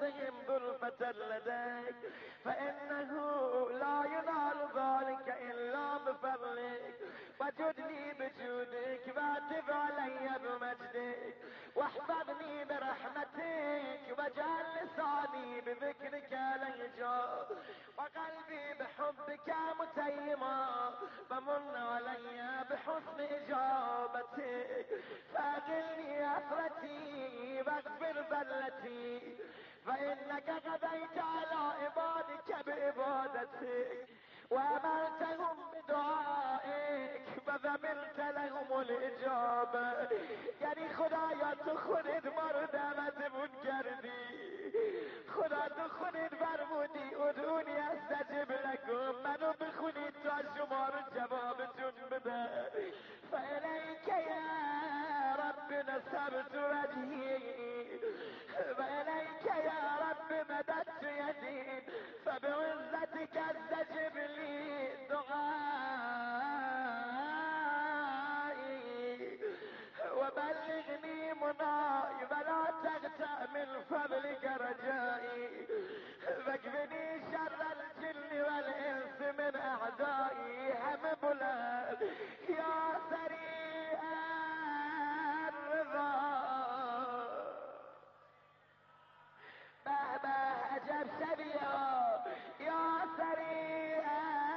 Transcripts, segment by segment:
تقتهم ظلفة لديك، فإنه لا ينال ذلك إلا بفضلك. وجدني بجودك واتب علي بمجدك، واحفظني برحمتك، واجعل لساني بذكرك لهجا، وقلبي بحبك متيما، ومن علي بحسن إجابتك. فأقلني أثرتي واغفر ذلتي، فإنك قضيت على عبادك بإبادتك، وأمرتهم بدعائك وذمرت لهم الإجابة. یعنی خدایا تو خودت ما رو دعوتمون کردی، خدا تو خودت فرمودی ادعونی استجب لکم، منو بخونید تا شما رو جوابتون بده. فإلیک یا رب نصبت وجهی وإلیک یا رب مددت یدی، فبعزتك استجب لی دعایی، وبلغني مناي ولا تقطع من فضلك رجائي، واكفني شر الجن والإنس من أعدائي. هم بلند يا سريع الرضا، به به عجب شبيا يا سريع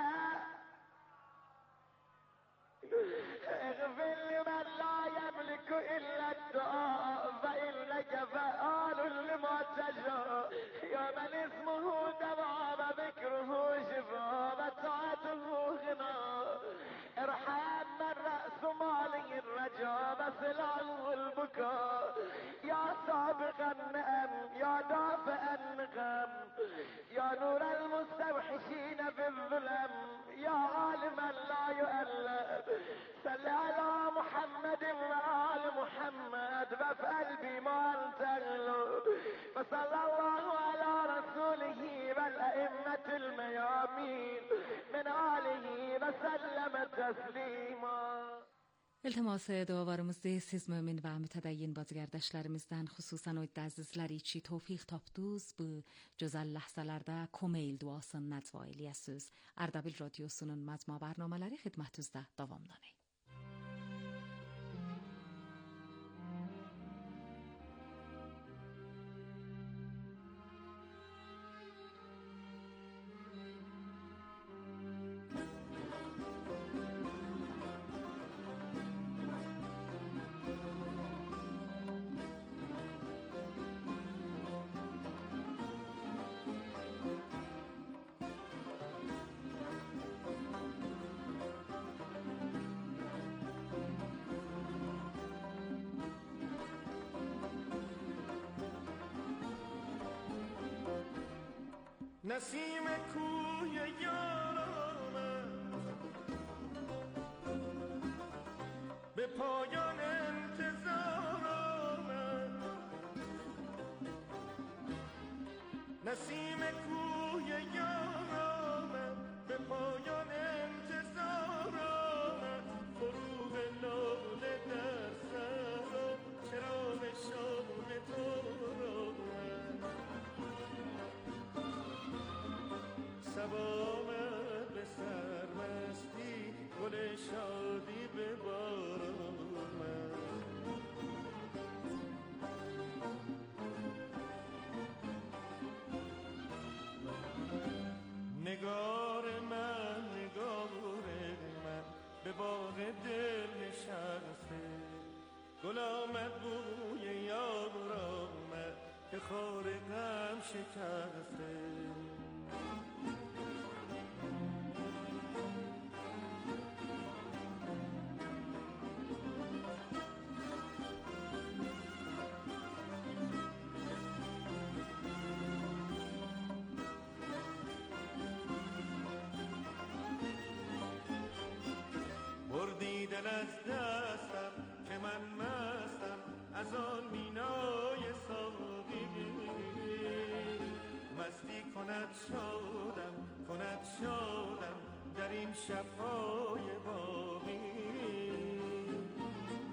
اغفر لمن لا يملك إلا الدعاء، فإنك فعال لما تشاء. يا من اسمه دواء وذكره شفاء وطاعته غنى، ارحم من رأس ماله الرجاء وسلعه البكاء. يا سابق النعم يا دافع النقم، يا نور المستوحشين في الظلم، يا عالما لا يؤلم، صل على محمد وآل محمد وافعل بما أنت أهله. وصلى الله على رسوله والأئمة الميامين من آله وسلم تسليما. İltiması dualarımızda siz mümin ve mütedeyyin bazıkardeşlerimizden, hususan o əzizlər için tevfik tapdınız. Bu güzel lahzalarda komeyl duasını nəcva eləyəsiniz. Ardabil Radyosu'nun məcmua barnamələri xidmətinizdə davamlanır. نسیم کوی یارم به پایان انتظارم، نسیم کوی یارم به پایان انتظارم، فروغ لاله در سرم چراغ شام تو را، سبامت به سرمستی گل شادی به بارم. نگار من به باغ دل نشسته، گل آمد بوی یار آمد که خار غم شکسته. بردی دل از دستم که من مستم از آن مینای ساقی، مستی کند شادم در این شب‌های باقی.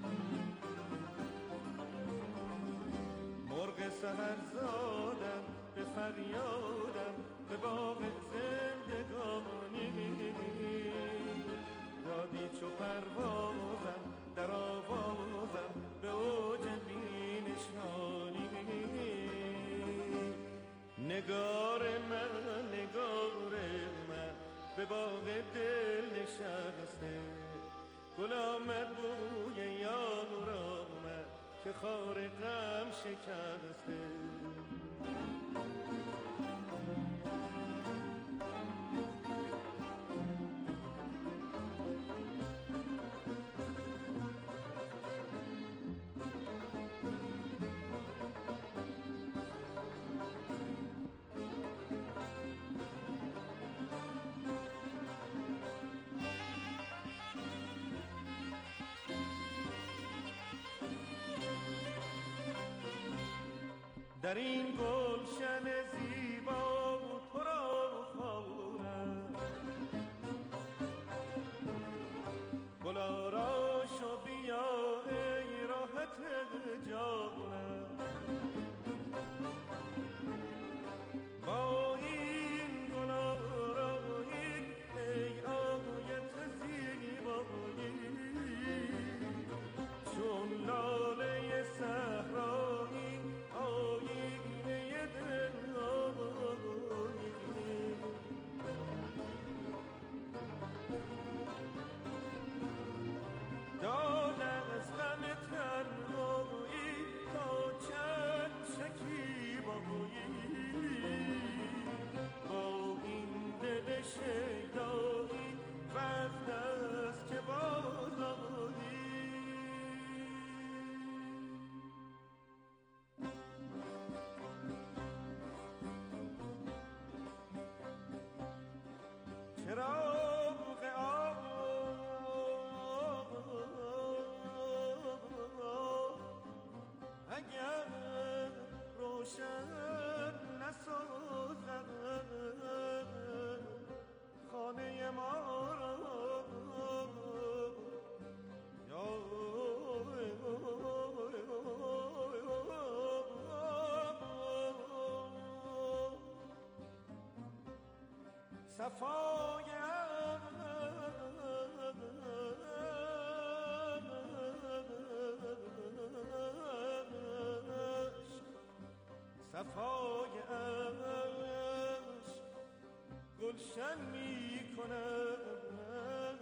مرغ سحر زادم فریادم به باغ زندگانی دادی چو پروازم در آوازم به اوج بینشانی نگار من به باغ دل نشسته گل آمد بوی یار آمد که خار غم شکسته در این گلشن زیبا تو را خواهم گل‌آراش و بیا ای راحت جانم با این گل‌آرایی ای آیت زیبایی چون لاله صحرایی چراغ آب اگر روشن نسازد خانه ما را صفای عشق گلشن می کند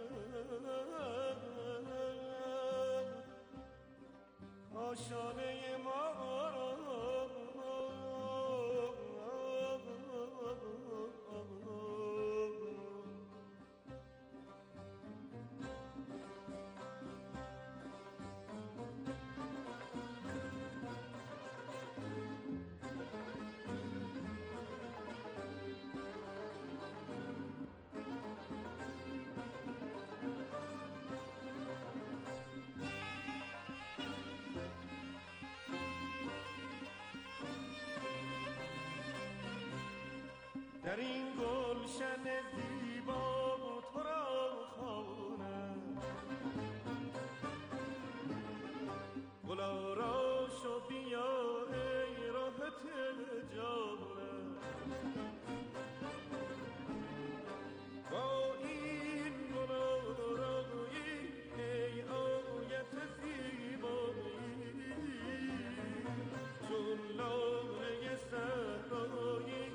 کاشانه ما را در این گلشن زیبا تو را خوانم گل‌آراش و بیا ای راحت جانم با این گل‌آرایی ای آیت زیبایی چون لاله صحرایی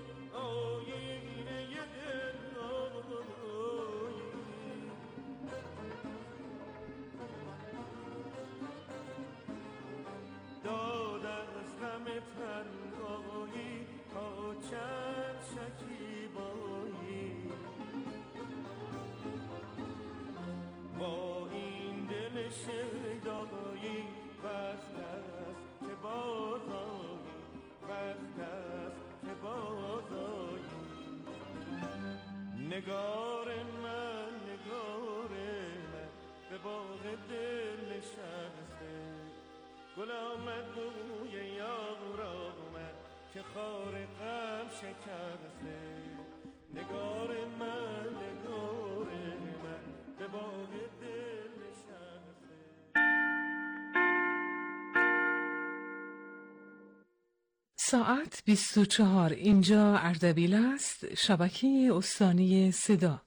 داد از غم تنهایی تا چند شکیبایی با این دل شیدایی وقت است که بازایی وقت است که بازایی نگار من به باغ دل نشسته گل آمد بوی یار آمد که خار غم شکسته نگار من به باغ دل نشسته. ساعت 24. اینجا اردبیل است، شبکه استانی صدا.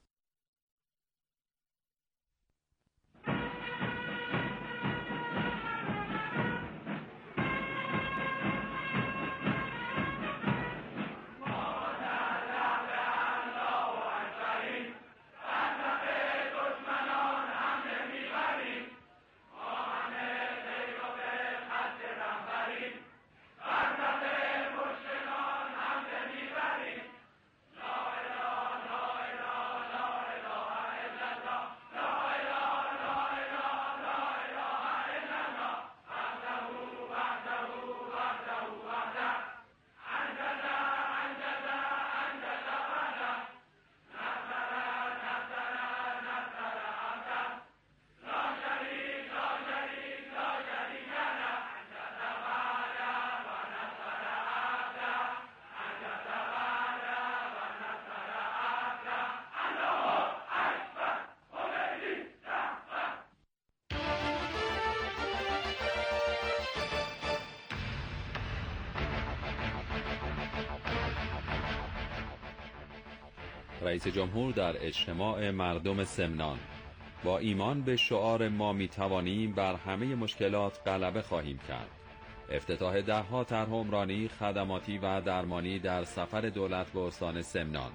رئیس جمهور در اجتماع مردم سمنان: با ایمان به شعار ما میتوانیم بر همه مشکلات غلبه خواهیم کرد. افتتاح 10 طرح عمرانی، خدماتی و درمانی در سفر دولت به استان سمنان.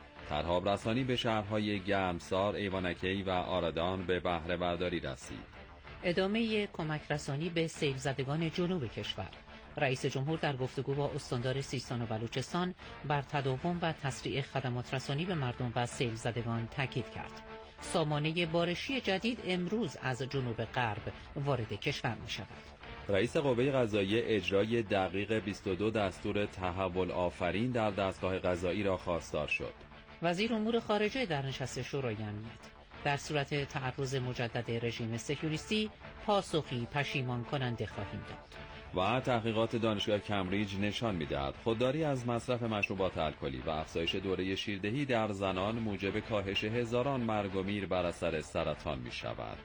طرح رسانی به شهرهای گرمسار، ایوانکی و آردان به بهره برداری رسید. ادامه کمک رسانی به سیل زدگان جنوب کشور. رئیس جمهور در گفتگو با استاندار سیستان و بلوچستان بر تداوم و تسریع خدمات رسانی به مردم و سیل زدگان تاکید کرد. سامانه بارشی جدید امروز از جنوب غرب وارد کشور می شود. رئیس قوه قضاییه اجرای دقیق 22 دستور تحول آفرین در دستگاه قضایی را خواستار شد. وزیر امور خارجه در نشست شورای امنیت: در صورت تعرض مجدد رژیم صهیونیستی پاسخی پشیمان کننده خواهیم داد. و تحقیقات دانشگاه کمبریج نشان می‌دهد خودداری از مصرف مشروبات الکلی و افزایش دوره شیردهی در زنان موجب کاهش هزاران مرگ و میر بر اثر سرطان می‌شود.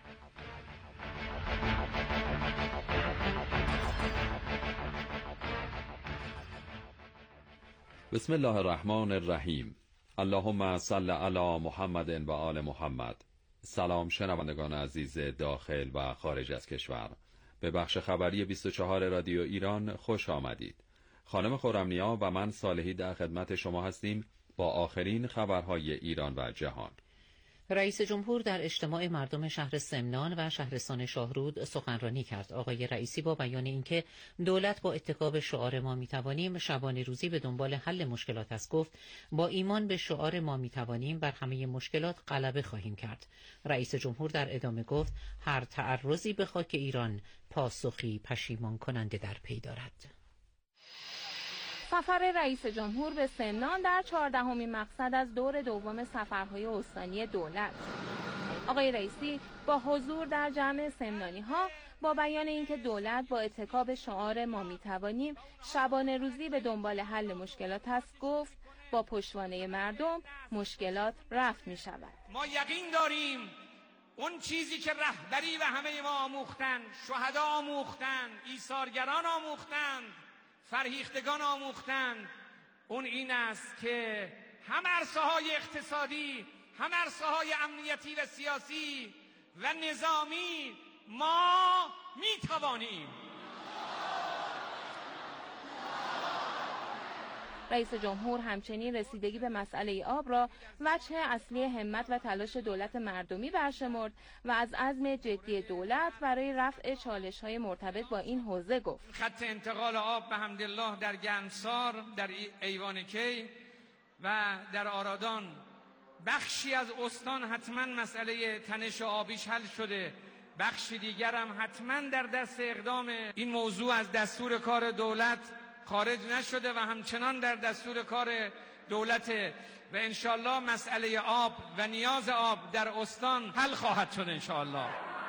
بسم الله الرحمن الرحیم. اللهم صل علی محمد و آل محمد. سلام شنوندگان عزیز داخل و خارج از کشور. به بخش خبری 24 رادیو ایران خوش آمدید. خانم خرمنیا و من صالحی در خدمت شما هستیم با آخرین خبرهای ایران و جهان. رئیس جمهور در اجتماع مردم شهر سمنان و شهرستان شاهرود سخنرانی کرد. آقای رئیسی با بیان اینکه دولت با اتکا شعار ما میتوانیم شبانه روزی به دنبال حل مشکلات است گفت: با ایمان به شعار ما میتوانیم بر همه مشکلات غلبه خواهیم کرد. رئیس جمهور در ادامه گفت: هر تعرضی به خاک ایران پاسخی پشیمان کننده در پی دارد. سفر رئیس جمهور به سمنان در 14مین مقصد از دور دوم سفرهای استانی دولت. آقای رئیسی با حضور در جمع سمنانی‌ها با بیان اینکه دولت با اتکا به شعار ما میتوانیم شبانه روزی به دنبال حل مشکلات است گفت: با پشتوانه مردم مشکلات رفع می شود. ما یقین داریم اون چیزی که رهبری و همه ما آموختن، شهدا آموختن، ایثارگران آموختن، فرهیختگان آموختند، اون این است که هم عرصه‌های اقتصادی، هم عرصه‌های امنیتی و سیاسی و نظامی ما میتوانیم. رئیس جمهور همچنین رسیدگی به مسئله آب را وجه اصلی همت و تلاش دولت مردمی برشمرد و از عزم جدی دولت برای رفع چالش‌های مرتبط با این حوزه گفت: خط انتقال آب به حمدالله در گرمسار، در ایوانکی و در آرادان، بخشی از استان حتما مسئله تنش آبیش حل شده، بخشی دیگر هم حتما در دست اقدام این موضوع از دستور کار دولت خارج نشده و همچنان در دستور کار دولت و انشالله مسئله آب و نیاز آب در استان حل خواهد شد انشالله.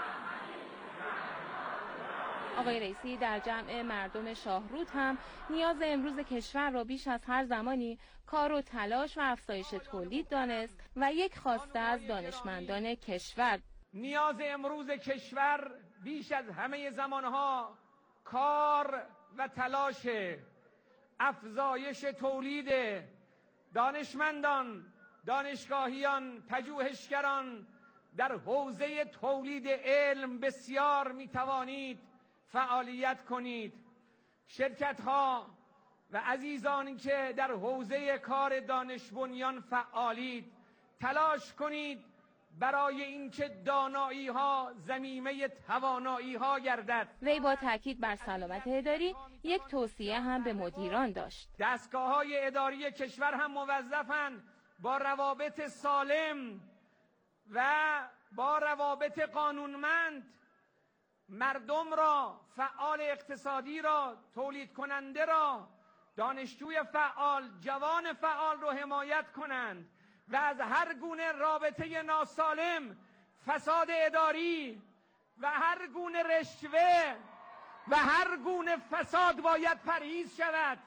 آقای رئیسی در جمع مردم شاهرود هم نیاز امروز کشور را بیش از هر زمانی کار و تلاش و افزایش تولید دانست و یک خواسته از دانشمندان کشور. نیاز امروز کشور بیش از همه زمانها کار و تلاشه. افزایش تولید دانشمندان، دانشگاهیان، پژوهشگران در حوزه تولید علم بسیار میتوانید فعالیت کنید. شرکت ها و عزیزانی که در حوزه کار دانش بنیان فعالید، تلاش کنید برای اینکه دانایی ها ضمیمه توانایی ها گردد. وی با تاکید بر سلامت اداری یک توصیه هم به مدیران داشت. دستگاه های اداری کشور هم موظفند با روابط سالم و با روابط قانونمند مردم را، فعال اقتصادی را، تولید کننده را، دانشجوی فعال، جوان فعال را حمایت کنند و از هر گونه رابطه ناسالم، فساد اداری و هر گونه رشوه و هر گونه فساد باید پرهیز شود.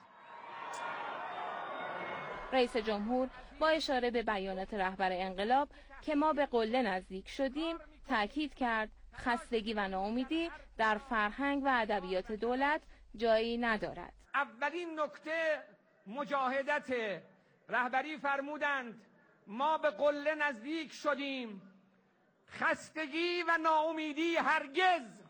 رئیس جمهور با اشاره به بیانات رهبر انقلاب که ما به قله نزدیک شدیم تاکید کرد خستگی و ناامیدی در فرهنگ و ادبیات دولت جایی ندارد. اولین نکته مجاهدت. رهبری فرمودند ما به قله نزدیک شدیم، خستگی و ناامیدی هرگز.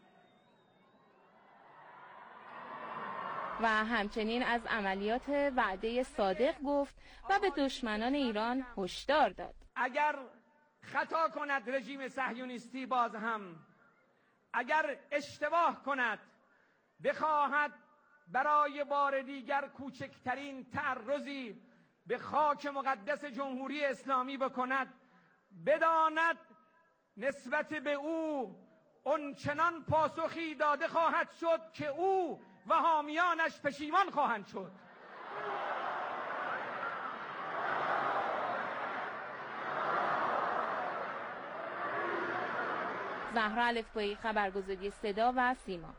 و همچنین از عملیات وعده صادق گفت و به دشمنان ایران هشدار داد. اگر خطا کند رژیم صهیونیستی، باز هم اگر اشتباه کند، بخواهد برای بار دیگر کوچکترین تعرضی به خاک مقدس جمهوری اسلامی بکند، بداند نسبت به او آنچنان پاسخی داده خواهد شد که او و حامیانش پشیمان خواهند شد. زهرا الفبایی، خبرگزاری صدا و سیما.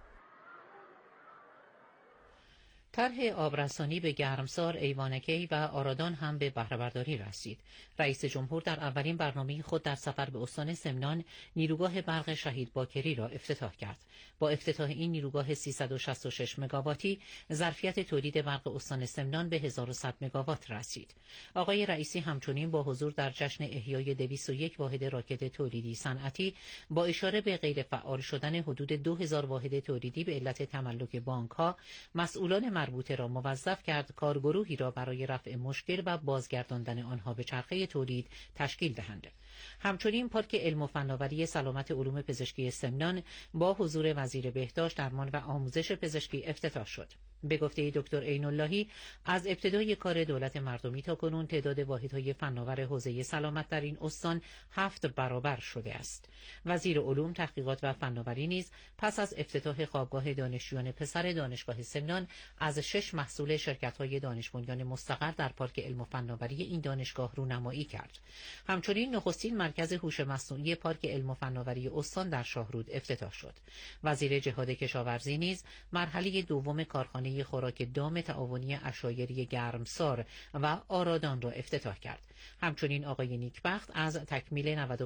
طرح آبرسانی به گرمسار، ایوانکی و آرادان هم به بهره‌برداری رسید. رئیس جمهور در اولین برنامه خود در سفر به استان سمنان نیروگاه برق شهید باکری را افتتاح کرد. با افتتاح این نیروگاه 366 مگاواتی ظرفیت تولید برق استان سمنان به 1100 مگاوات رسید. آقای رئیسی همچنین با حضور در جشن احیای 201 واحد راکت تولیدی صنعتی با اشاره به غیر فعال شدن حدود 2000 واحد تولیدی به علت تملک بانک‌ها، مسئولان مربوطه را موظف کرد کارگروهی را برای رفع مشکل و بازگرداندن آنها به چرخه تولید تشکیل دهند. همچنین پارک علم و فناوری سلامت علوم پزشکی سمنان با حضور وزیر بهداشت، درمان و آموزش پزشکی افتتاح شد. به گفته دکتر عین‌اللهی از ابتدای کار دولت مردمی تا کنون تعداد واحدهای فناور حوزه سلامت در این استان 7 برابر شده است. وزیر علوم، تحقیقات و فناوری نیز پس از افتتاح خوابگاه دانشجویان پسر دانشگاه سمنان از 6 محصول شرکت‌های دانش بنیان مستقر در پارک علم و فناوری این دانشگاه رونمایی کرد. همچنین نخستین مرکز هوش مصنوعی پارک علم و فناوری استان در شاهرود افتتاح شد. وزیر جهاد کشاورزی نیز مرحله دوم کارخانه خوراک دام تعاونی عشایری گرمسار و آرادان را افتتاح کرد. همچنین آقای نیکبخت از تکمیل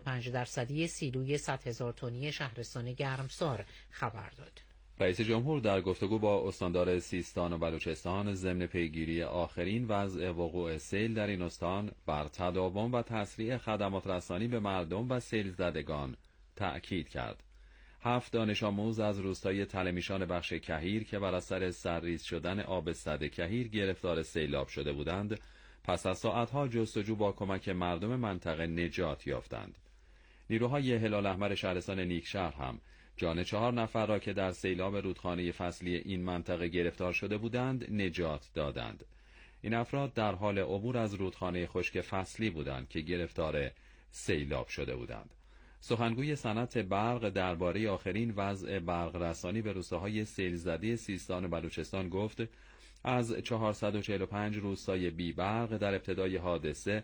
95% سیلوی 100,000 تنی شهرستان گرمسار خبر داد. رئیس جمهور در گفتگو با استاندار سیستان و بلوچستان ضمن پیگیری آخرین وضع وقوع سیل در این استان بر تداوم و تسریع خدمات رسانی به مردم و سیل زدگان تأکید کرد. 7 دانش آموز از روستای تلمیشان بخش کهیر که بر اثر سرریز شدن آب سد کهیر گرفتار سیلاب شده بودند، پس از ساعتها جستجو با کمک مردم منطقه نجات یافتند. نیروهای هلال احمر شهرستان نیکشهر هم جان 4 نفر را که در سیلاب رودخانه فصلی این منطقه گرفتار شده بودند نجات دادند. این افراد در حال عبور از رودخانه خشک فصلی بودند که گرفتار سیلاب شده بودند. سخنگوی صنعت برق درباره آخرین وضع برق رسانی به روستاهای سیل زده سیستان و بلوچستان گفت از 445 روستای بی برق در ابتدای حادثه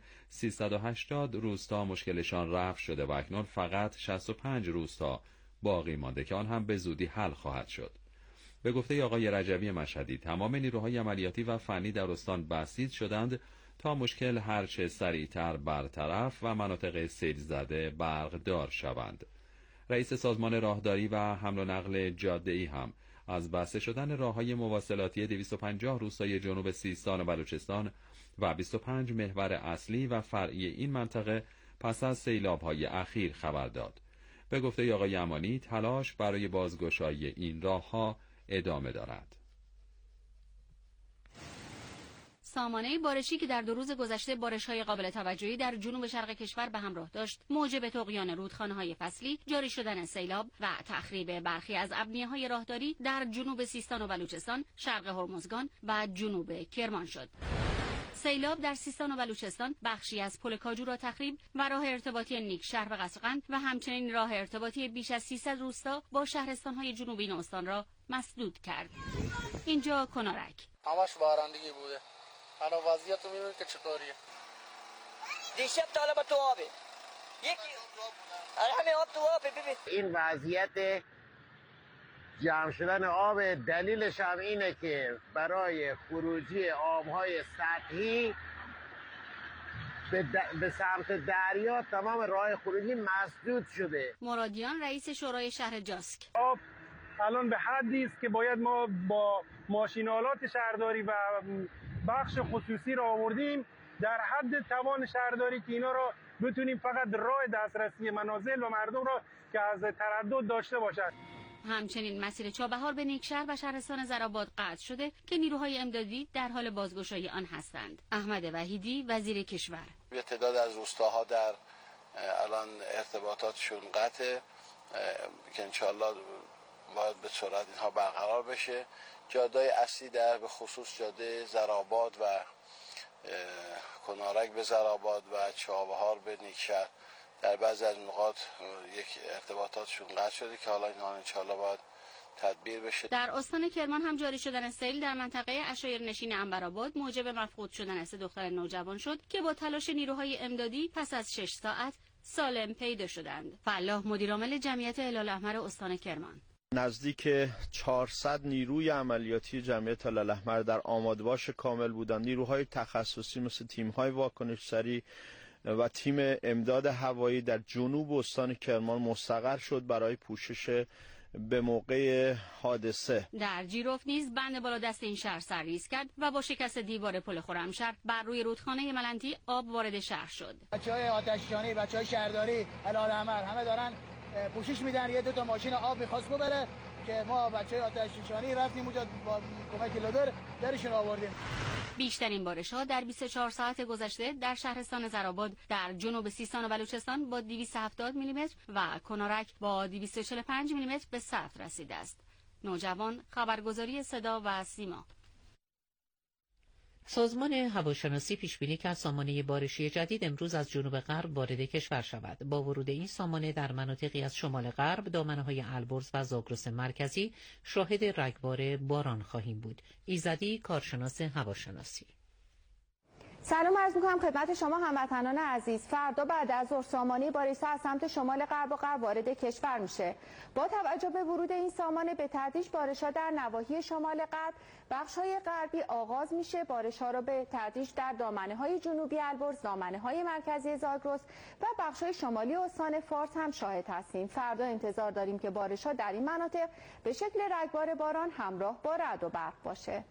380 روستا مشکلشان رفع شده و اکنون فقط 65 روستا باقی مانده که آن هم به زودی حل خواهد شد. به گفته آقای رجوی مشهدی تمام نیروهای عملیاتی و فنی در استان بسیج شدند تا مشکل هرچه سریعتر برطرف و مناطق سیل زده برق دار شوند. رئیس سازمان راهداری و حمل و نقل جاده‌ای هم از بسته شدن راه‌های مواصلاتی 250 روستای جنوب سیستان و بلوچستان و 25 محور اصلی و فرعی این منطقه پس از سیلاب‌های اخیر خبر داد. به گفته آقای امانی تلاش برای بازگشایی این راه‌ها ادامه دارد. سامانه بارشی که در 2 روز گذشته بارش‌های قابل توجهی در جنوب شرق کشور به همراه داشت، موجب طغیان رودخانه‌های فصلی، جاری شدن سیلاب و تخریب برخی از ابنیه‌های راهداری در جنوب سیستان و بلوچستان، شرق هرمزگان و جنوب کرمان شد. سیلاب در سیستان و بلوچستان بخشی از پل کاجو را تخریب و راه ارتباطی نیکشهر و قصرقند و همچنین راه ارتباطی بیش از 300 روستا با شهرستان‌های جنوبی این استان را مسدود کرد. اینجا کنارک. همش بارندگی بوده. الان وضعیت رو می‌بینید که چطوریه. دیشب طالب تو آبه. یکی همه آب تو آبه ببین. این وضعیت جمع شدن آب دلیلش هم اینه که برای خروجی آبهای سطحی به سمت دریا تمام راه خروجی مسدود شده. مرادیان رئیس شورای شهر جاسک: آب الان به حدی است که باید ما با ماشینالات شهرداری و بخش خصوصی را آوردیم در حد توان شهرداری که اینا را بتونیم فقط راه دسترسی منازل و مردم را که از تردد داشته باشد. همچنین مسیر چابهار به نیکشهر و شهرستان زرآباد قطع شده که نیروهای امدادی در حال بازگشایی آن هستند. احمد وحیدی وزیر کشور: یه تعداد از روستاها در الان ارتباطاتشون قطعه که انشالله باید به سرعت اینها برقرار بشه. جاده‌های اصلی در به خصوص جاده زرآباد و کنارک به زرآباد و چابهار به نیکشهر در بعضی از نقاط یک ارتباطاتشون قطع شده که حالا اینها انشالله باید تدبیر بشه. در استان کرمان هم جاری شدن سیل در منطقه عشایرنشین عنبرآباد موجب مفقود شدن 3 دختر نوجوان شد که با تلاش نیروهای امدادی پس از 6 ساعت سالم پیدا شدند. فلاح مدیرعامل جمعیت هلال احمر استان کرمان: نزدیک 400 نیروی عملیاتی جمعیت هلال احمر در آماده‌باش کامل بودند. نیروهای تخصصی مثل تیم‌های واکنش سریع و تیم امداد هوایی در جنوب استان کرمان مستقر شد برای پوشش به موقع حادثه. در جیروف نیز بند بالا دست این شهر سرریز کرد و با شکست دیوار پل خرمشهر بر روی رودخانه ملنتی آب وارد شهر شد. بچه‌های آتش‌نشانی، بچه‌های شهرداری، هلال احمر همه دارن پوشش میدن. یه 2 تا ماشین آب می‌خواست ببره که ما بچه‌های آتش‌نشانی رفتیم اونجا با کمک لودر درشون آوردیم. بیشترین بارش‌ها در 24 ساعت گذشته در شهرستان زرآباد در جنوب سیستان و بلوچستان با 270 میلیمتر و کنارک با 245 میلیمتر به ثبت رسیده است. نوجوان، خبرگزاری صدا و سیما. سازمان هواشناسی پیش بینی کرد سامانه بارشی جدید امروز از جنوب غرب وارد کشور شود. با ورود این سامانه در مناطقی از شمال غرب، دامنه‌های البرز و زاگرس مرکزی شاهد رگبار باران خواهیم بود. ایزدی، کارشناس هواشناسی: سلام عرض می‌کنم خدمت شما هموطنان عزیز. فردا بعد از ظهر سامانه بارش‌ها از سمت شمال غرب و غرب وارد کشور میشه. با توجه به ورود این سامانه به تدریج بارش‌ها در نواحی شمال غرب، بخش‌های غربی آغاز میشه. بارش‌ها را به تدریج در دامنه‌های جنوبی البرز، دامنه‌های مرکزی زاگرس و بخش‌های شمالی استان فارس هم شاهد هستیم. فردا انتظار داریم که بارش‌ها در این مناطق به شکل رگبار باران همراه با رعد و برق باشه.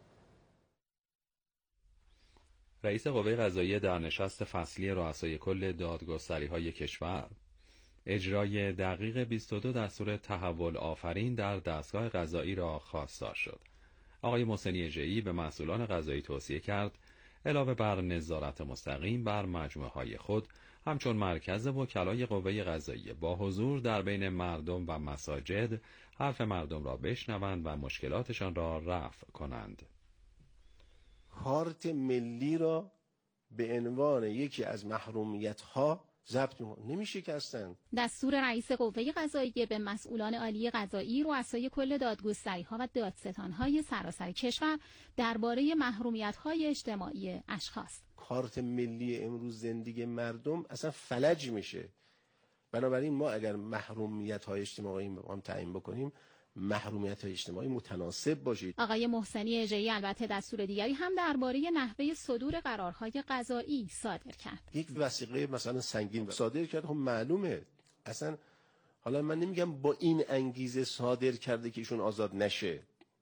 رئیس قوه قضاییه در نشست فصلی رؤسای کل دادگستری‌های کشور اجرای دقیق 22 دستور تحول آفرین در دستگاه قضایی را خواستار شد. آقای محسنی اژه‌ای به مسئولان قضایی توصیه کرد علاوه بر نظارت مستقیم بر مجموعه‌های خود، همچون مرکز وکلای قوه قضاییه با حضور در بین مردم و مساجد حرف مردم را بشنوند و مشکلاتشان را رفع کنند. کارت ملی را به عنوان یکی از محرومیت‌ها ضبط نمی‌شکستند. دستور رئیس قوه قضاییه به مسئولان عالی قضایی، رؤسای کل دادگستری‌ها و دادستان‌های سراسر کشور درباره محرومیت‌های اجتماعی اشخاص. کارت ملی امروز زندگی مردم اصلا فلج میشه. بنابراین ما اگر محرومیت‌های اجتماعی هم تعیین بکنیم، محرومیت‌های اجتماعی متناسب باشید. آقای محسنی اژه‌ای البته دستور دیگری هم درباره نحوه صدور قرارهای قضایی صادر کرد. یک وثیقه مثلا سنگین صادر کرد، خب معلومه اصلا، حالا من نمیگم با این انگیزه صادر کرده که ایشون آزاد نشه،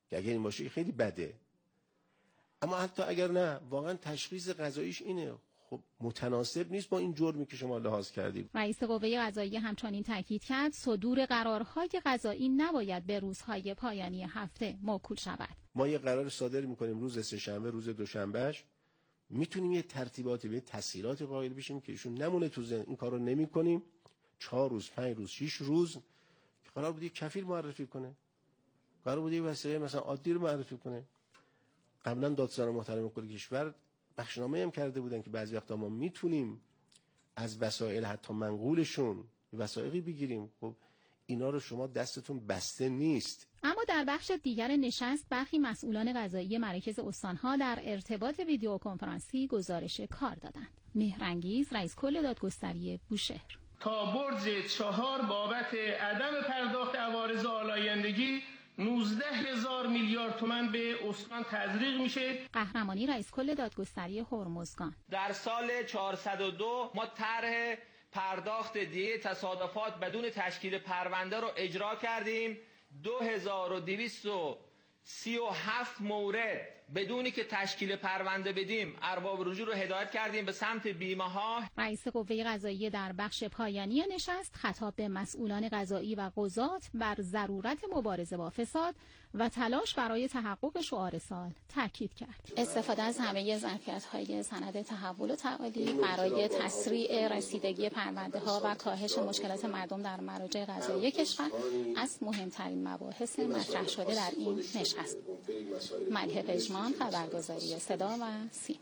که اگر این باشه خیلی بده. اما حتی اگر نه، واقعا تشخیص قضاییش اینه، خب متناسب نیست با این جرمی که شما لحاظ کردید. رئیس قوه قضاییه همچنین تاکید کرد صدور قرارهای قضایی نباید به روزهای پایانی هفته موکول شود. ما یه قرار صادر میکنیم روز سه‌شنبه، روز دوشنبهش میتونیم یه ترتیباتی به تسهیلات قائل بشیم که ایشون نمونه تو ذهن. این کارو نمی‌کنیم 4 روز 5 روز 6 روز قرار بود کفیل معرفی کنه، قرار بود وسیله مثلا عادی رو معرفی کنه. قبلا دادسرای محترم کل کشور بخشنامه هم کرده بودن که بعضی وقتا ما میتونیم از وسایل حتی منقولشون وثایقی بگیریم. خب اینا رو شما دستتون بسته نیست. اما در بخش دیگر نشست برخی مسئولان قضایی مراکز استانها در ارتباط ویدیو کنفرانسی گزارش کار دادند. مهرانگیز رئیس کل دادگستری بوشهر: تا برج 4 بابت عدم پرداخت عوارض آلایندگی 19,000 میلیارد تومان به استان تزریق میشه. قهرمانی رئیس کل دادگستری هرمزگان: در سال 402 ما طرح پرداخت دیه تصادفات بدون تشکیل پرونده رو اجرا کردیم. 2237 مورد بدونی که تشکیل پرونده بدیم ارباب رجوع رو هدایت کردیم به سمت بیمه ها. رئیس قوه قضاییه در بخش پایانی نشست خطاب به مسئولان قضایی و قضات بر ضرورت مبارزه با فساد و تلاش برای تحقق شعار سال تاکید کرد. استفاده از همه ظرفیت‌های سند تحول و تعالی برای تسریع رسیدگی پرونده‌ها و کاهش مشکلات مردم در مراجع قضایی کشور از مهمترین مباحث مطرح شده در این نشست. ملیحه پژمان، خبرگزاری صدا و سیم.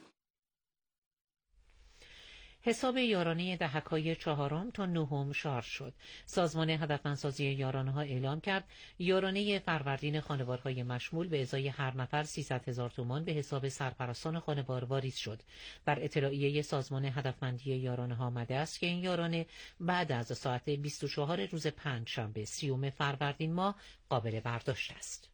حساب یارانه دهک‌های 4 تا 9 شارژ شد. سازمان هدفمندسازی یارانه‌ها اعلام کرد یارانه فروردین خانوارهای مشمول به ازای هر نفر 300,000 تومان به حساب سرپرستان خانوار واریز شد. در اطلاعیه سازمان هدفمندی یارانه‌ها آمده است که این یارانه بعد از ساعت 24 روز پنجشنبه 30 فروردین ماه قابل برداشت است.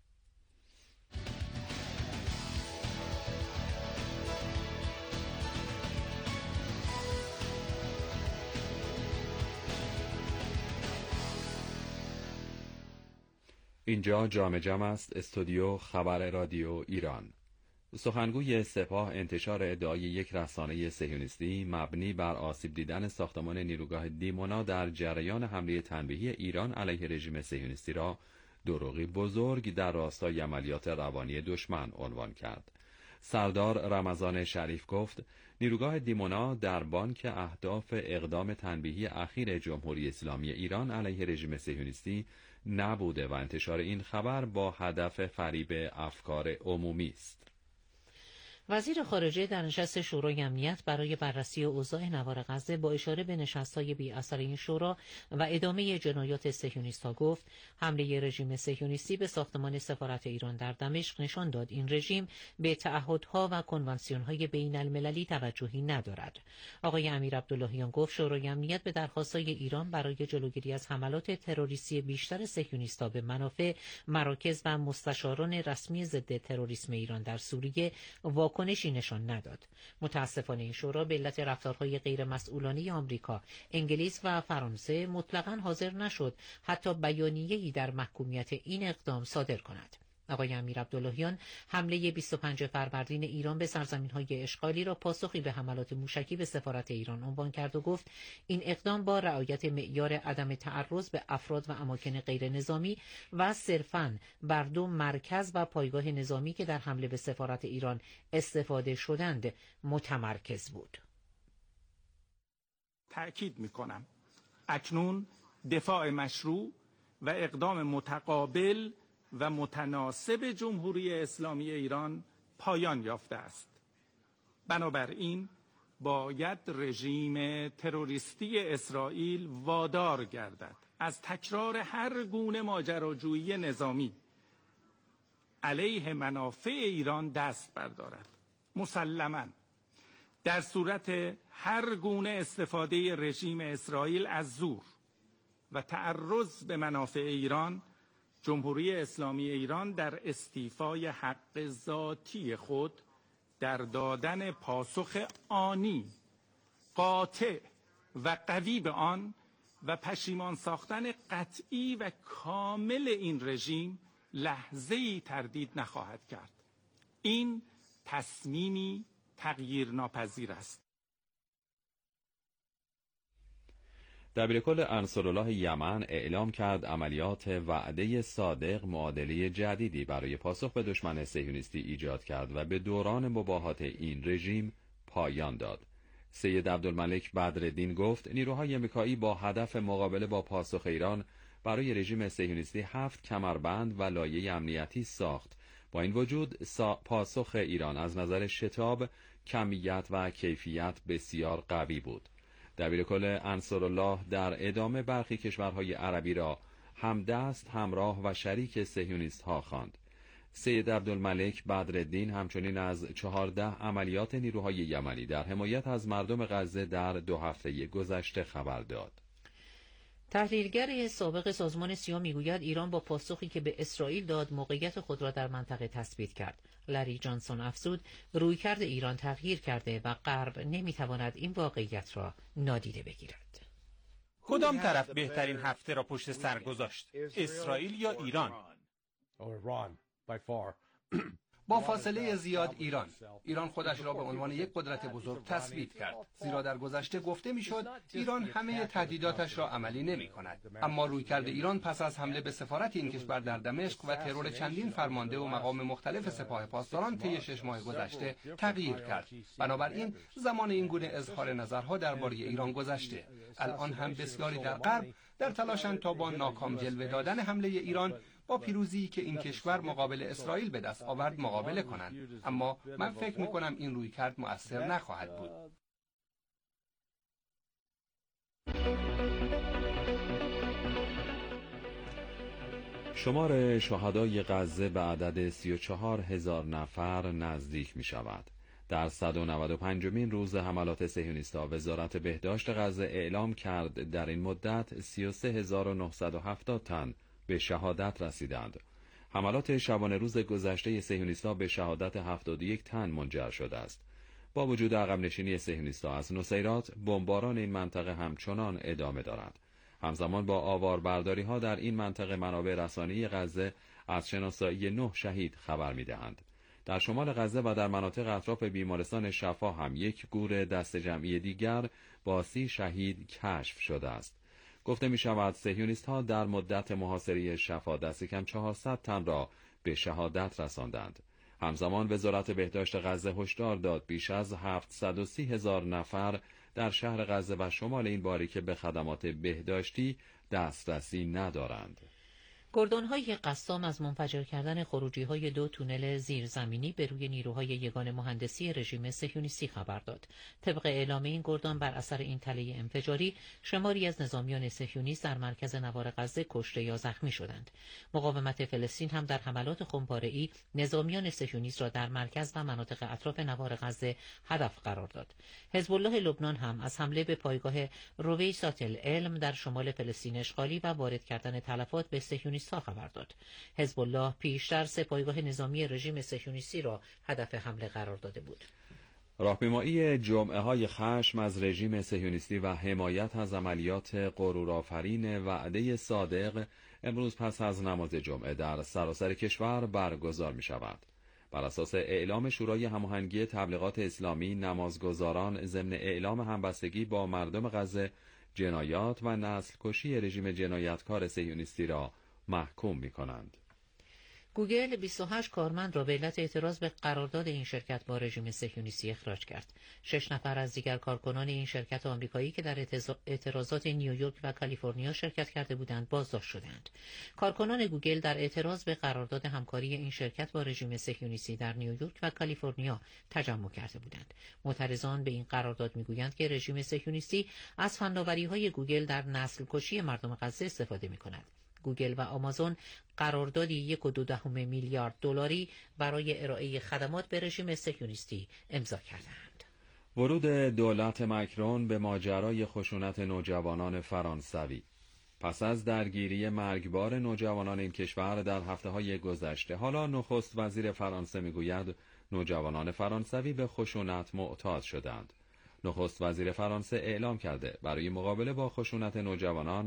اینجا جام جم است، استودیو خبر رادیو ایران. سخنگوی سپاه انتشار ادعای یک رسانه صهیونیستی مبنی بر آسیب دیدن ساختمان نیروگاه دیمونا در جریان حمله تنبیهی ایران علیه رژیم صهیونیستی را دروغی بزرگ در راستای عملیات روانی دشمن عنوان کرد. سردار رمضان شریف گفت نیروگاه دیمونا در بانک اهداف اقدام تنبیهی اخیر جمهوری اسلامی ایران علیه رژیم صهیونیستی نبوده و انتشار این خبر با هدف فریب افکار عمومی است. وزیر خارجه در نشست شورای امنیت برای بررسی اوضاع نوار غزه با اشاره به نشست‌های بی اثر این شورا و ادامه جنایات صهیونیست‌ها گفت حمله رژیم صهیونیستی به ساختمان سفارت ایران در دمشق نشان داد این رژیم به تعهدها و کنوانسیون‌های بین‌المللی توجهی ندارد. آقای امیر عبداللهیان گفت شورای امنیت به درخواست‌های ایران برای جلوگیری از حملات تروریستی بیشتر صهیونیست‌ها به منافع مراکز و مستشاران رسمی ضد تروریسم ایران در سوریه واکنشی نشان نداد. متاسفانه این شورا به علت رفتارهای غیر مسئولانه آمریکا، انگلیس و فرانسه مطلقاً حاضر نشد حتی بیانیه‌ای در محکومیت این اقدام صادر کند. آقای امیر عبداللهیان حمله 25 فروردین ایران به سرزمین‌های اشغالی را پاسخی به حملات موشکی به سفارت ایران عنوان کرد و گفت این اقدام با رعایت معیار عدم تعرض به افراد و اماکن غیر نظامی و صرفاً بر 2 مرکز و پایگاه نظامی که در حمله به سفارت ایران استفاده شدند متمرکز بود. تأکید می‌کنم اکنون دفاع مشروع و اقدام متقابل و متناسب جمهوری اسلامی ایران پایان یافته است. بنابراین باید رژیم تروریستی اسرائیل وادار گردد از تکرار هر گونه ماجراجویی نظامی علیه منافع ایران دست بردارد. مسلماً در صورت هر گونه استفاده رژیم اسرائیل از زور و تعرض به منافع ایران، جمهوری اسلامی ایران در استیفای حق ذاتی خود در دادن پاسخ آنی، قاطع و قوی به آن و پشیمان ساختن قطعی و کامل این رژیم لحظه‌ای تردید نخواهد کرد. این تصمیمی تغییرناپذیر است. دبیرکل انصارالله یمن اعلام کرد عملیات وعده صادق معادله جدیدی برای پاسخ به دشمن صهیونیستی ایجاد کرد و به دوران مباهات این رژیم پایان داد. سید عبدالملک بدرالدین گفت نیروهای آمریکایی با هدف مقابله با پاسخ ایران برای رژیم صهیونیستی 7 کمربند و لایه امنیتی ساخت. با این وجود پاسخ ایران از نظر شتاب، کمیت و کیفیت بسیار قوی بود. دبیرکل انصارالله در ادامه برخی کشورهای عربی را همدست، همراه و شریک صهیونیست ها خواند. سید عبدالملک بدرالدین همچنین از 14 عملیات نیروهای یمنی در حمایت از مردم غزه در 2 هفته گذشته خبر داد. تحلیلگر سابق سازمان سیا میگوید ایران با پاسخی که به اسرائیل داد موقعیت خود را در منطقه تثبیت کرد. لری جانسون افزود رویکرد ایران تغییر کرده و غرب نمیتواند این واقعیت را نادیده بگیرد. کدام طرف بهترین هفته را پشت سر گذاشت؟ اسرائیل یا ایران؟ با فاصله زیاد ایران خودش را به عنوان یک قدرت بزرگ تثبیت کرد، زیرا در گذشته گفته میشد ایران همه تهدیداتش را عملی نمی کند. اما رویکرد ایران پس از حمله به سفارت این کشور در دمشق و ترور چندین فرمانده و مقام مختلف سپاه پاسداران طی 6 ماه گذشته تغییر کرد. بنابراین زمان این گونه اظهار نظرها درباره ایران گذشته. الان هم بسیاری در غرب در تلاشند تا با ناکام جلوه دادن حمله ایران با پیروزی که این کشور مقابل اسرائیل به دست آورد مقابله کنند. اما من فکر می‌کنم این رویکرد مؤثر نخواهد بود. شمار شهدای غزه به عدد 34,000 نفر نزدیک می شود. در 195مین روز حملات صهیونیست‌ها وزارت بهداشت غزه اعلام کرد در این مدت 33,970 تن به شهادت رسیدند. حملات شبانه روز گذشته صهیونیست‌ها به شهادت 71 تن منجر شده است. با وجود عقب نشینی صهیونیست‌ها از نصیرات، بمباران این منطقه همچنان ادامه دارد. همزمان با آواربرداری‌ها در این منطقه منابع رسانه‌ای غزه از شناسایی 9 شهید خبر می‌دهند. در شمال غزه و در مناطق اطراف بیمارستان شفا هم یک گور دست جمعی دیگر با 30 شهید کشف شده است. گفته می شود صهیونیست ها در مدت محاصره شفا دست کم 400 تن را به شهادت رساندند. همزمان وزارت بهداشت غزه هشدار داد بیش از 730,000 نفر در شهر غزه و شمال این باریکه به خدمات بهداشتی دسترسی ندارند. گردان‌های قسام از منفجر کردن خروجی‌های 2 تونل زیرزمینی به روی نیروهای یگان مهندسی رژیم صهیونیستی خبر داد. طبق اعلام این گردان بر اثر این تله انفجاری شماری از نظامیان صهیونیست در مرکز نوار غزه کشته یا زخمی شدند. مقاومت فلسطین هم در حملات خمپاره‌ای نظامیان صهیونیست را در مرکز و مناطق اطراف نوار غزه هدف قرار داد. حزب الله لبنان هم از حمله به پایگاه رویسات العلم در شمال فلسطین اشغالی و وارد کردن تلفات به صهیونیست‌ها خبر داد. حزب الله پیشتر 3 پایگاه نظامی رژیم صهیونیستی را هدف حمله قرار داده بود. راهپیمایی جمعه‌های خشم از رژیم صهیونیستی و حمایت از عملیات غرورآفرین وعده صادق امروز پس از نماز جمعه در سراسر کشور برگزار می‌شود. بر اساس اعلام شورای هماهنگی تبلیغات اسلامی، نمازگزاران ضمن اعلام همبستگی با مردم غزه جنایات و نسل کشی رژیم جنایتکار صهیونیستی را محکوم می‌کنند. گوگل 28 کارمند را به علت اعتراض به قرارداد این شرکت با رژیم صهیونیستی اخراج کرد. 6 نفر از دیگر کارکنان این شرکت آمریکایی که در اعتراضات نیویورک و کالیفرنیا شرکت کرده بودند بازداشت شدند. کارکنان گوگل در اعتراض به قرارداد همکاری این شرکت با رژیم صهیونیستی در نیویورک و کالیفرنیا تجمع کرده بودند. معترضان به این قرارداد میگویند که رژیم صهیونیستی از فناوری‌های گوگل در نسل کشی مردم غزه استفاده می‌کند. گوگل و آمازون قراردادی 1.2 میلیارد دلاری برای ارائه خدمات به رژیم صهیونیستی امضا کردند. ورود دولت مکرون به ماجرای خشونت نوجوانان فرانسوی. پس از درگیری مرگبار نوجوانان این کشور در هفته‌های گذشته، حالا نخست وزیر فرانسه میگوید نوجوانان فرانسوی به خشونت معتاد شدند. نخست وزیر فرانسه اعلام کرده برای مقابله با خشونت نوجوانان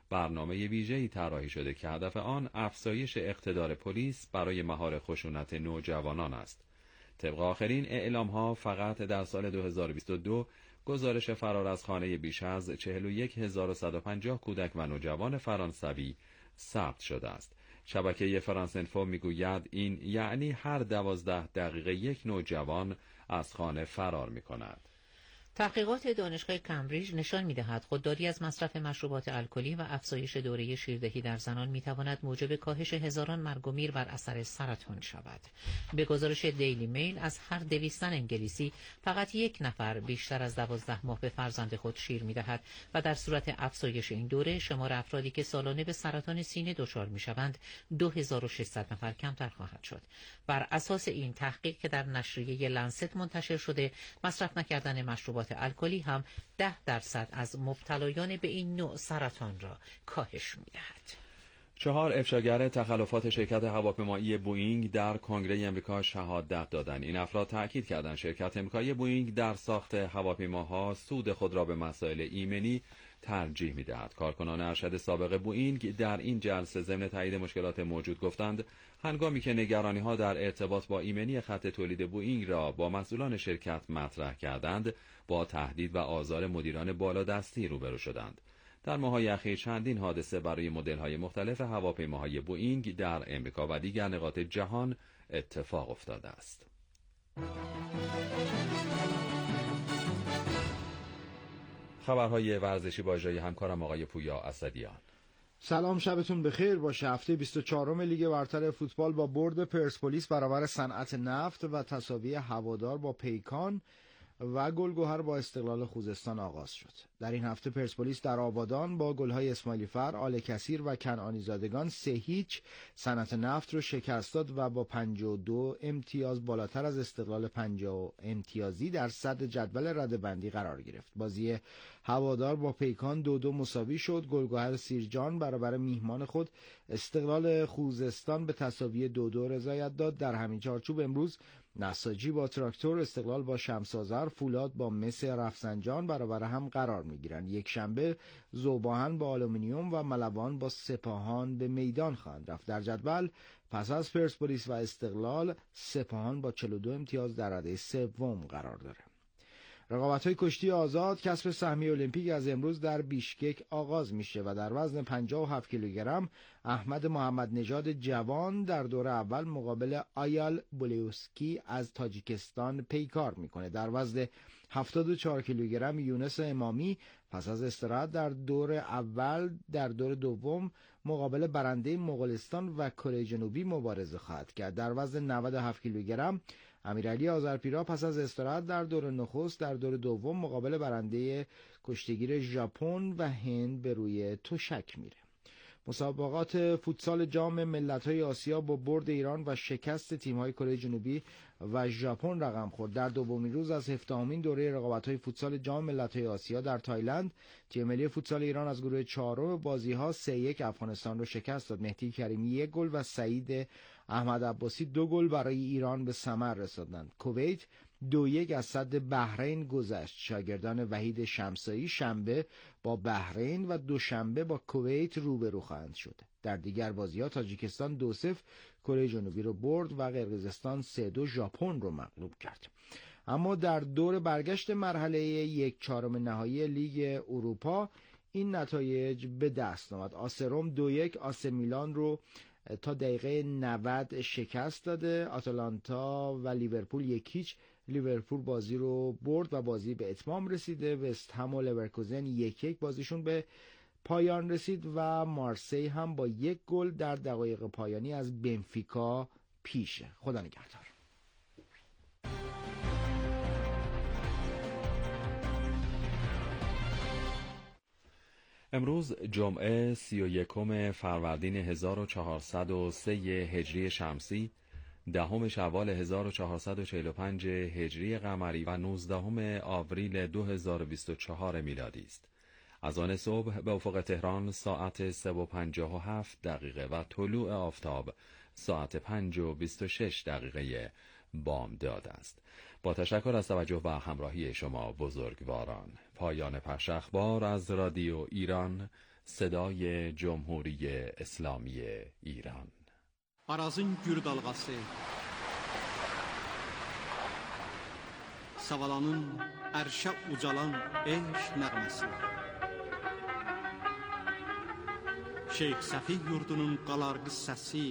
برنامه ویژه‌ای طراحی شده که هدف آن افزایش اقتدار پلیس برای مهار خشونت نوجوانان است. طبق آخرین اعلام‌ها فقط در سال 2022 گزارش فرار از خانه بیش از 41150 کودک و نوجوان فرانسوی ثبت شده است. شبکه فرانس انفو میگوید این یعنی هر 12 دقیقه یک نوجوان از خانه فرار می‌کند. تحقیقات دانشگاه کمبریج نشان می‌دهد خودداری از مصرف مشروبات الکلی و افزایش دوره شیردهی در زنان می‌تواند موجب کاهش هزاران مرگ و میر بر اثر سرطان شود. به گزارش دیلی میل از هر 200 زن انگلیسی فقط یک نفر بیشتر از 12 ماه به فرزند خود شیر می‌دهد و در صورت افزایش این دوره شمار افرادی که سالانه به سرطان سینه دچار می‌شوند 2600 نفر کمتر خواهد شد. بر اساس این تحقیق که در نشریه لنست منتشر شده، مصرف نکردن مشروبات الکلی هم 10% از مبتلایان به این نوع سرطان را کاهش می‌دهد. 4 افشاگر تخلفات شرکت هواپیمایی بوئینگ در کنگره امریکا شهادت دادند. این افراد تأکید کردند شرکت امریکایی بوئینگ در ساخت هواپیماها سود خود را به مسائل ایمنی ترجیح می‌دهد. کارکنان ارشد سابق بوئینگ در این جلسه ضمن تایید مشکلات موجود گفتند هنگامی که نگرانی‌ها در ارتباط با ایمنی خط تولید بوئینگ را با مسئولان شرکت مطرح کردند، با تهدید و آزار مدیران بالادستی روبرو شدند. در ماه‌های اخیر چندین حادثه برای مدل‌های مختلف هواپیماهای بوئینگ در امریکا و دیگر نقاط جهان اتفاق افتاده است. خبرهای ورزشی با اجرای همکارم آقای پویا اسدیان. سلام، شبتون بخیر باشه. هفته 24 لیگ برتر فوتبال با برد پرسپولیس برابر صنعت نفت و تساوی هوادار با پیکان و گلگهر با استقلال خوزستان آغاز شد. در این هفته پرسپولیس در آبادان با گل‌های اسماعیلی فر، آل کثیر و کنعانی زادگان 3-0 صنعت نفت رو شکست داد و با 52 امتیاز بالاتر از استقلال 50 امتیازی در صدر جدول رده‌بندی قرار گرفت. بازی هوادار با پیکان 2-2 مساوی شد. گلگهر سیرجان برابر میهمان خود استقلال خوزستان به تساوی 2-2 رضایت داد. در همین چارچوب امروز نساجی با تراکتور، استقلال با شمس‌آذر، فولاد با مس رفسنجان برابر هم قرار می‌گیرند. یک شنبه ذوب‌آهن با آلومینیوم و ملوان با سپاهان به میدان خواهند رفت. در جدول پس از پرسپولیس و استقلال سپاهان با 42 امتیاز در رده سوم قرار داره. رقابت‌های کشتی آزاد کسب سهمیه المپیک از امروز در بیشکک آغاز میشه و در وزن 57 کیلوگرم احمد محمد نژاد جوان در دور اول مقابل آیال بولیوسکی از تاجیکستان پیکار میکنه. در وزن 74 کیلوگرم یونس امامی پس از استراحت در دور اول در دور دوم مقابل برنده مغولستان و کره جنوبی مبارزه خواهد کرد. در وزن 97 کیلوگرم امیرعلی آذرپیرا پس از استراحت در دور نخست در دور دوم مقابل برنده کشتیگیر ژاپن و هند به روی تشک میره. مسابقات فوتسال جام ملت‌های آسیا با برد ایران و شکست تیم‌های کره جنوبی و ژاپن رقم خورد. در دومین روز از 17مین دوره رقابت‌های فوتسال جام ملت‌های آسیا در تایلند، تیم ملی فوتسال ایران از گروه چهارم بازی‌ها 3-1 افغانستان را شکست داد. مهدی کریمی 1 گل و سعید احمد عباسی 2 گل برای ایران به ثمر رساندند. کویت 2-1 از صد بحرین گذشت. شاگردان وحید شمسایی شنبه با بحرین و دوشنبه با کویت روبرو خواهند شد. در دیگر بازی‌ها تاجیکستان 2-0 کره جنوبی رو برد و قرقیزستان 3-2 ژاپن رو مغلوب کرد. اما در دور برگشت مرحله 1/4 نهایی لیگ اروپا این نتایج به دست آمد. آس روم 2-1 آس میلان رو تا دقیقه 90 شکست داده. آتالانتا و لیورپول 1-0 لیورپول بازی رو برد و بازی به اتمام رسیده. وست هم و لورکوزن 1-1 بازیشون به پایان رسید و مارسی هم با 1 گل در دقایق پایانی از بنفیکا پیشه. خدا نگهدار. امروز جمعه 31 فروردین 1403 هجری شمسی، 10 شوال 1445 هجری قمری و 19 آوریل 2024 میلادی است. از آن صبح به افق تهران ساعت 3:57 و طلوع آفتاب ساعت 5:26 بامداد است. با تشکر از توجه و همراهی شما بزرگواران. پایان پخش اخبار از رادیو ایران صدای جمهوری اسلامی ایران. Arazın gür dalğası, Savalanın ərşə ucalan eşq nəğməsi, Şeyx Səfi yurdunun qalarğı səsi,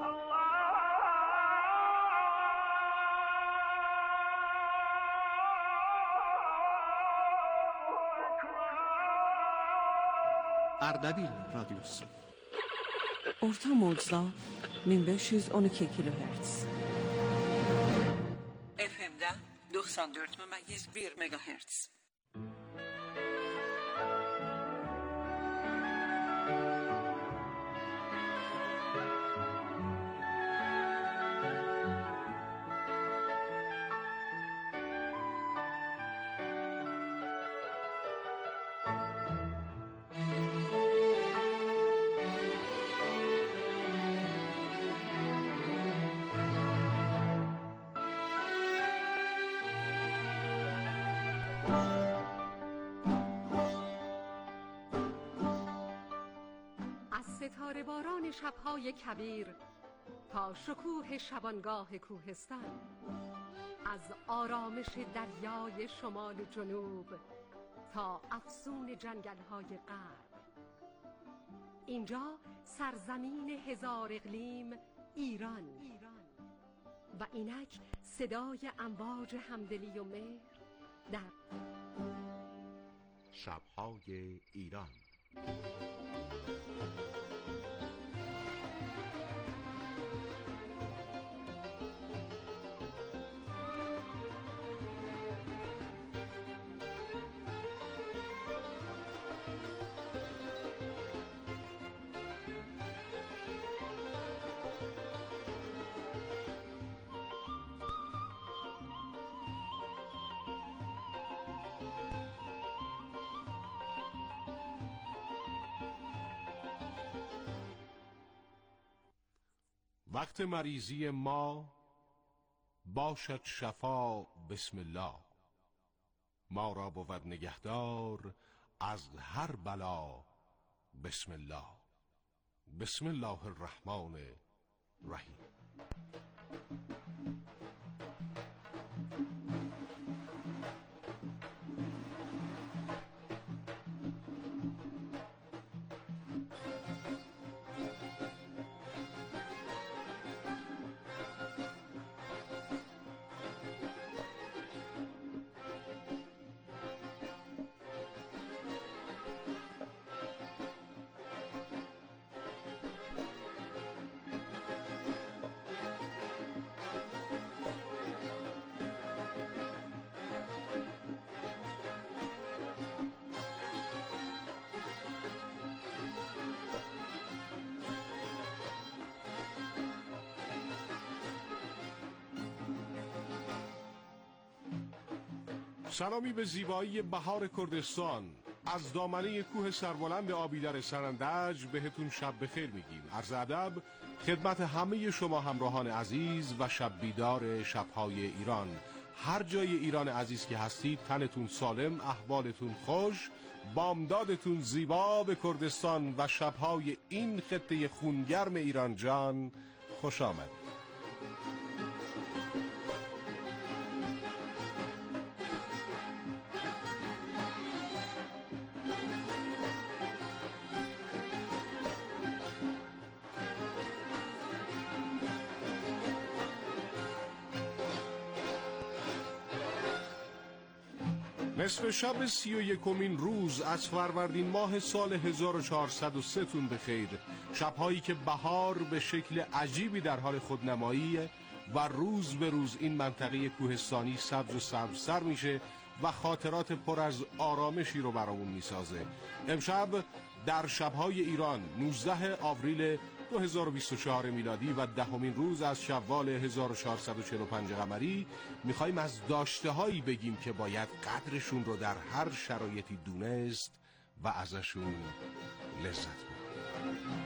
Ərdəbil radyosu. Orta mocda 1512 kilohertz. FM'de 94,1 megahertz. ستاره باران شب‌های کبیر تا شکوه شبانگاه کوهستان، از آرامش دریای شمال و جنوب تا افسون جنگل‌های غرب، اینجا سرزمین هزار اقلیم ایران و اینک صدای امواج همدلی و مهر در شب‌های ایران. وقت مریضی ما باشد شفا بسم الله، ما را بود نگهدار از هر بلا بسم الله. بسم الله الرحمن الرحیم. سلامی به زیبایی بهار کردستان. از دامنه کوه سربلند آبی در سرندج بهتون شب بخیر میگیم. عرض ادب خدمت همه شما همراهان عزیز و شب بیدار شب‌های ایران. هر جای ایران عزیز که هستید تنتون سالم، احوالتون خوش، بامدادتون زیبا. به کردستان و شب‌های این خطه خونگرم ایران جان خوش آمد. نصف شب 31مین روز از فروردین ماه سال 1403 تون بخیر. شب‌هایی که بهار به شکل عجیبی در حال خودنمایی و روز به روز این منطقه کوهستانی سبز و سبزتر میشه و خاطرات پر از آرامشی رو برامون میسازه. امشب در شب‌های ایران 19 آوریل 2024 میلادی و 10مین روز از شوال 1445 قمری میخوایم از داشته‌هایی بگیم که باید قدرشون رو در هر شرایطی دونست و ازشون لذت برد.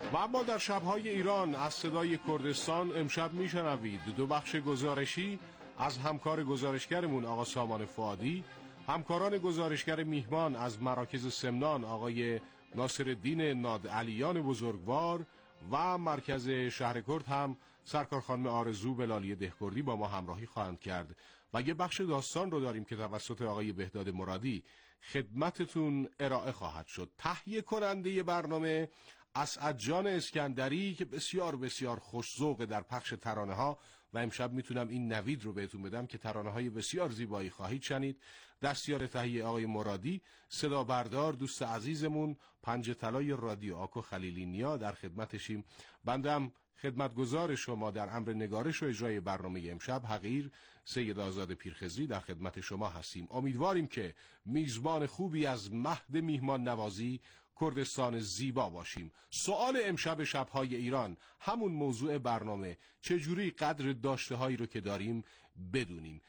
و اما در شب‌های ایران از صدای کردستان امشب میشنوید دو بخش گزارشی از همکار گزارشگرمون آقا سامان فؤادی، همکاران گزارشگر میهمان از مراکز سمنان آقای ناصرالدین نادعلیان بزرگوار و مرکز شهر کرد هم سرکار خانم آرزو بلالی دهکردی با ما همراهی خواهند کرد و یه بخش داستان رو داریم که توسط آقای بهداد مرادی خدمتتون ارائه خواهد شد. تهیه کننده برنامه اسعد جان اسکندری که بسیار بسیار خوش‌ذوقه در پخش ترانه ها و امشب میتونم این نوید رو بهتون بدم که ترانه های بسیار زیبایی خواهید شنید. دستیار تهیه آقای مرادی، صدا بردار دوست عزیزمون پنج طلای رادیو آکو خلیلی نیا در خدمتشیم. بندم خدمتگزار شما در امر نگارش و اجرای برنامه امشب حقیر سید آزاد پیرخضری در خدمت شما هستیم. امیدواریم که میزبان خوبی از مهد میهمان نوازی کردستان زیبا باشیم. سوال امشب شب‌های ایران، همون موضوع برنامه، چجوری قدر داشته هایی رو که داریم بدونیم.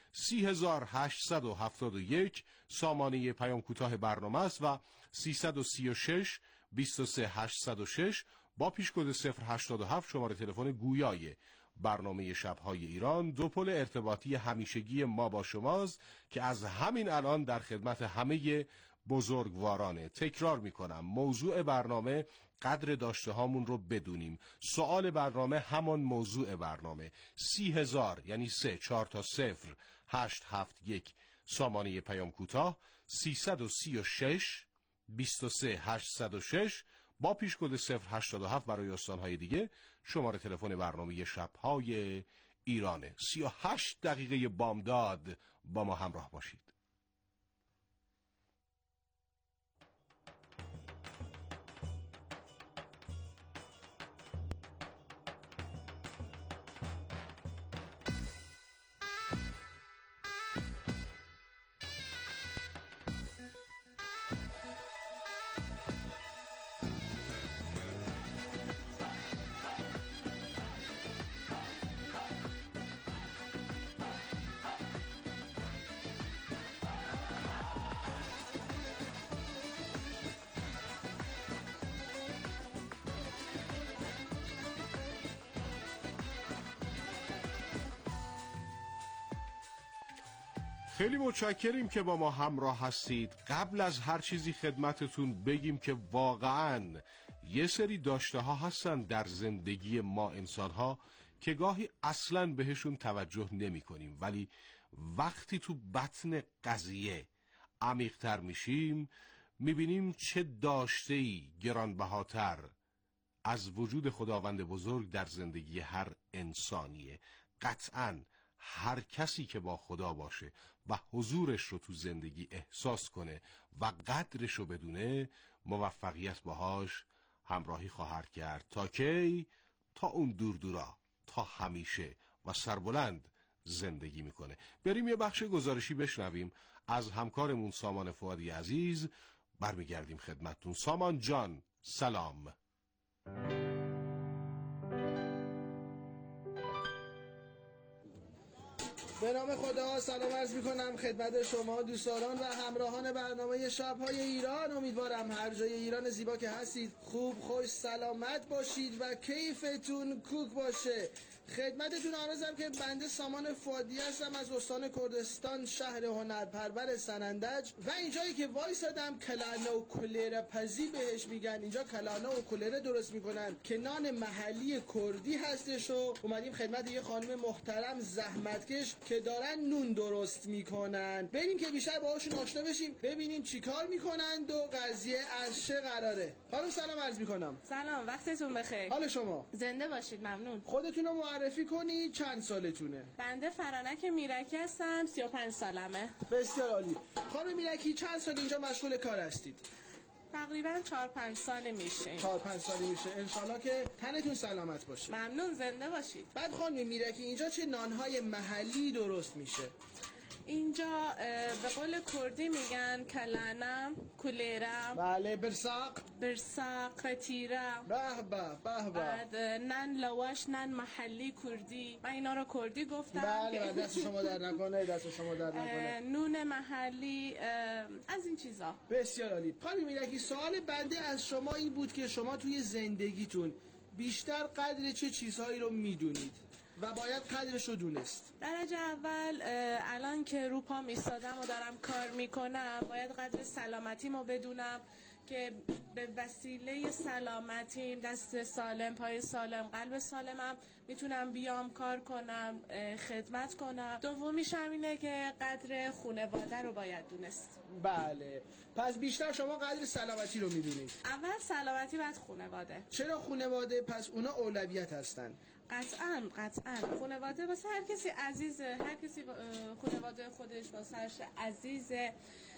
3871 سامانه پیام کوتاه برنامه است و 336 23806 با پیشکد 087 شماره تلفن گویای برنامه شب‌های ایران. دو پل ارتباطی همیشگی ما با شماست که از همین الان در خدمت همه بزرگوارانه. تکرار میکنم، موضوع برنامه قدر داشته هامون رو بدونیم. سوال برنامه همان موضوع برنامه 30,000 یعنی 340-871 سامانه پیام کوتاه 336 23806 با پیشکد 087 برای استانهای دیگه شماره تلفن برنامه شب‌های ایرانه. 38 دقیقه بامداد با ما همراه باشید. خیلی متشکریم که با ما همراه هستید. قبل از هر چیزی خدمتتون بگیم که واقعاً یه سری داشته ها هستن در زندگی ما انسان ها که گاهی اصلاً بهشون توجه نمی کنیم، ولی وقتی تو بطن قضیه عمیق‌تر میشیم میبینیم چه داشته‌ای گرانبهاتر از وجود خداوند بزرگ در زندگی هر انسانیه. قطعاً هر کسی که با خدا باشه و حضورش رو تو زندگی احساس کنه و قدرش رو بدونه، موفقیت باهاش همراهی خواهد کرد. تا کی؟ تا اون دورا، تا همیشه و سربلند زندگی میکنه. بریم یه بخش گزارشی بشنویم از همکارمون سامان فؤادی عزیز، برمیگردیم خدمتتون. سامان جان سلام. به نام خدا سلام عرض میکنم خدمت شما دوستان و همراهان برنامه شب‌های ایران. امیدوارم هر جای ایران زیبا که هستید خوب خوش سلامت باشید و کیفتون کوک باشه. خدمتتون عرضم که بنده سامان فؤادی هستم از استان کردستان، شهر هنرپرور سنندج و اینجایی که وایسادم کلانه و کلره پزی بهش میگن. اینجا کلانه و کلره درست میکنن که نان محلی کردی هستش و اومدیم خدمت یه خانم محترم زحمتکش که دارن نون درست میکنن. بریم که بیشتر باهاشون آشنا بشیم، ببینیم چیکار میکنند و قضیه از چه قراره. خانم سلام عرض میکنم. سلام، وقتتون بخیر. حال شما؟ زنده باشید. ممنون. خودتون رو معرفی کنید، چند سالتونه؟ بنده فرانک میرکی هستم، 35 سالمه. بسیار عالی. خانم میرکی چند سال اینجا مشغول کار هستید؟ تقریبا 4-5 سال میشه. 4-5 سال میشه. انشالله که تنتون سلامت باشه. ممنون، زنده باشید. بعد خانم میرکی اینجا چه نانهای محلی درست میشه؟ اینجا به قول کردی میگن کلانه، کلیره، بله، برساق، قطیره، به به به به، بعد نان لواش، نان محلی کردی. من اینا رو کردی گفتم. بله، دست شما در نکنه، دست شما در نکنه. نون محلی، از این چیزا. بسیار عالی. خانم میرکی سوال بنده از شما این بود که شما توی زندگیتون بیشتر قدر چه چیزهایی رو میدونید و باید قدرش رو دونست؟ درجه اول الان که رو پام ایستادم و دارم کار میکنم باید قدر سلامتیمو بدونم که به وسیله سلامتیم، دست سالم، پای سالم، قلب سالمم میتونم بیام کار کنم، خدمت کنم. دومیش هم اینه که قدر خانواده رو باید دونست. بله، پس بیشتر شما قدر سلامتی رو میدونید. اول سلامتی بعد خانواده. چرا خانواده؟ پس اونا اولویت هستن. قطعاً خانواده واسه هر کسی عزیزه، هر کسی خانواده خودش واسهش عزیزه.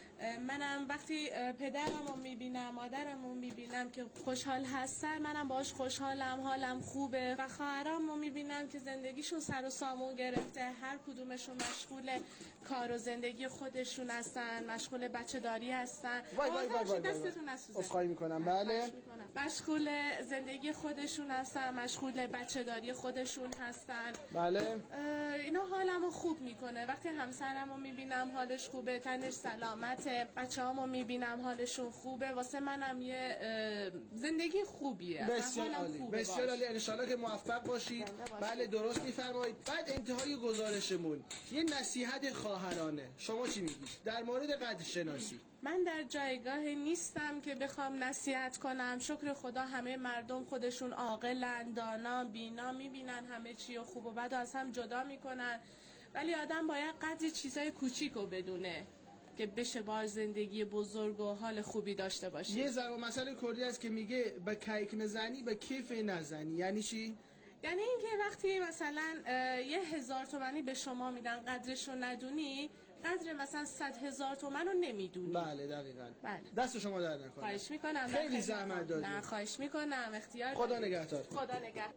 منم وقتی پدرم رو میبینم، مادرم رو میبینم که خوشحال هستن، منم باش خوشحالم، حالم خوبه. و خواهرام رو میبینم که زندگیشون سر و سامون گرفته، هر کدومشون مشغول کار و زندگی خودشون هستن، مشغول بچه داری هستن. وای دستتون نسوزه. عذرخواهی میکنم. بله، مشغول زندگی خودشون هستن، مشغول بچه داری خودشون هستن. بله، اینا حالمو خوب میکنه. وقتی همسرمو میبینم حالش خوبه، تنش سلامته، بچه‌هامو میبینم حالشون خوبه، واسه منم یه زندگی خوبیه. بسیار عالی، بسیار عالی. ان شاءالله که موفق باشید. بله درست میفرمایید. بعد انتهای گزارشمون یه نصیحت خواهرانه، شما چی میگید در مورد قدر شناسی؟ من در جایگاهی نیستم که بخوام نصیحت کنم. شکر خدا همه مردم خودشون عاقلن، دانا، بینا، میبینن همه چی و خوب و بد از هم جدا میکنن، ولی آدم باید قدر چیزای کوچیکو بدونه که بشه با زندگی بزرگ و حال خوبی داشته باشه. یه ضرب مثل کردی هست که میگه به کیک نزنی به کیف نزنی. یعنی چی؟ یعنی اینکه وقتی مثلا 1000 تومانی به شما میدن قدرشو ندونی، قدر مثلا 100,000 تومان رو نمیدونی. بله دقیقاً. بله. دست شما در نکنه. خواهش میکنم. خیلی زحمت دادید. نه خواهش میکنم. اختیار خدا نگهدار. خدا نگهدار.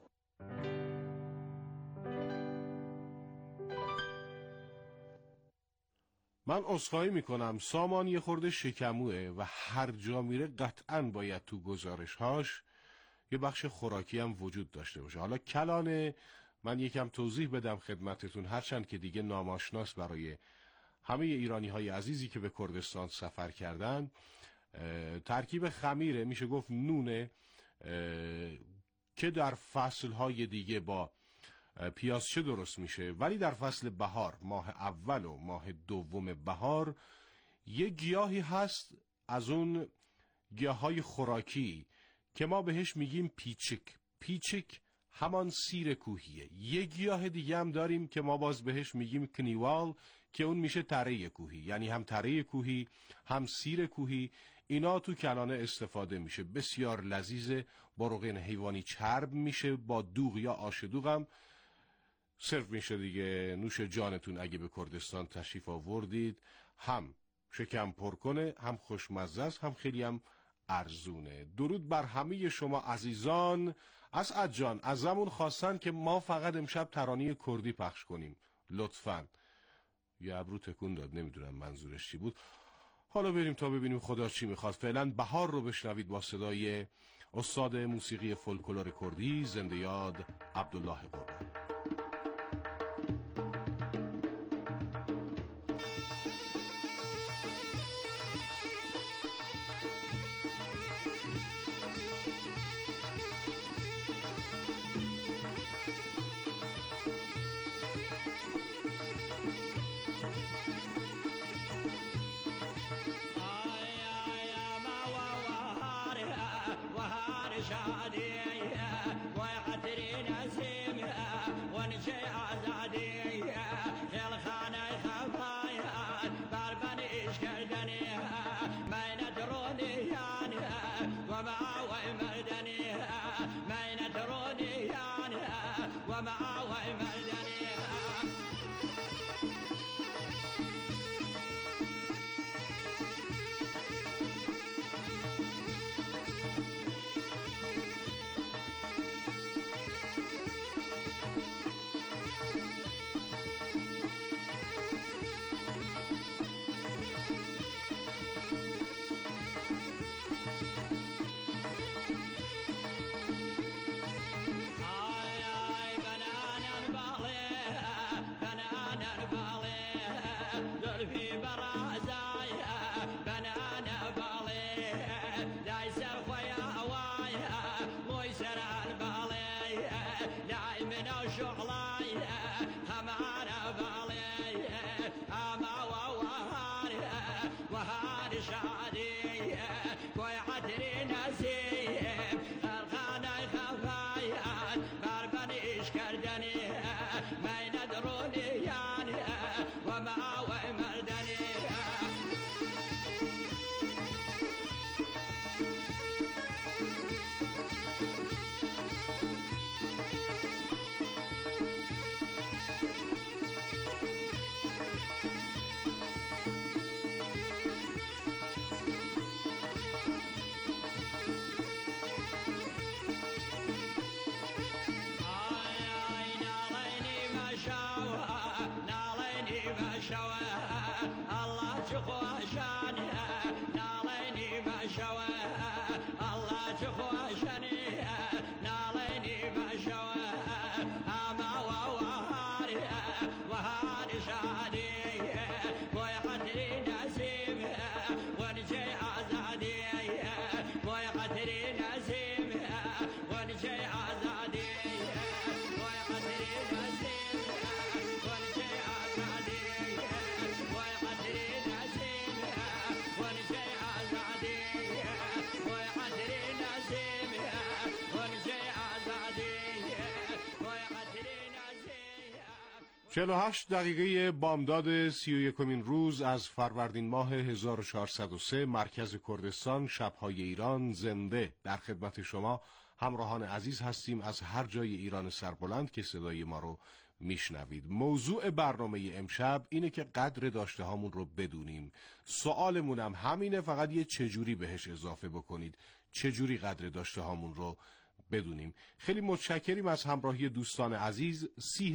من عذرخواهی میکنم، سامان یه خورده شکموه و هر جا میره قطعاً باید تو گزارش‌هاش یه بخش خوراکی هم وجود داشته باشه. حالا کلانه من یکم توضیح بدم خدمتتون، هرچند که دیگه ناماشناس برای همه ایرانی‌های عزیزی که به کردستان سفر کردن. ترکیب خمیره، میشه گفت نونه، که در فصل‌های دیگه با پیازچه درست میشه، ولی در فصل بهار، ماه اول و ماه دوم بهار، یه گیاهی هست از اون گیاهای خوراکی که ما بهش میگیم پیچک همان سیر کوهیه. یه گیاه دیگه هم داریم که ما باز بهش میگیم کنیوال که اون میشه تره کوهی، یعنی هم تره کوهی هم سیر کوهی. اینا تو کلانه استفاده میشه، بسیار لذیذه، با روغن حیوانی چرب میشه، با دوغ یا آش دوغ هم سرو میشه دیگه. نوش جانتون اگه به کردستان تشریف آوردید، هم شکم پر کنه، هم خوشمزه است، هم خیلی هم ارزونه. درود بر همه شما عزیزان. اسعد جان ازمون خواستن که ما فقط امشب ترانه کردی پخش کنیم، لطفاً. یه ابرو تکون داد، نمیدونم منظورش چی بود. حالا بریم تا ببینیم خدا چی میخواد. فعلا بهار رو بشنوید با صدای استاد موسیقی فولکلور کردی زنده یاد عبدالله قربان. 48 دقیقه بامداد 31مین روز از فروردین ماه 1403 مرکز کردستان، شب‌های ایران، زنده در خدمت شما همراهان عزیز هستیم از هر جای ایران سربلند که صدای ما رو میشنوید. موضوع برنامه امشب اینه که قدر داشته هامون رو بدونیم. سوالمونم همینه، فقط یه چجوری بهش اضافه بکنید، چجوری قدر داشته هامون رو بدونیم. خیلی متشکریم از همراهی دوستان عزیز.